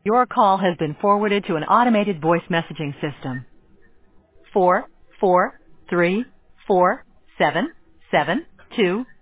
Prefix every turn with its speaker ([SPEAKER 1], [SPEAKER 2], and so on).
[SPEAKER 1] Your call has been forwarded to an automated voice messaging system. 4434772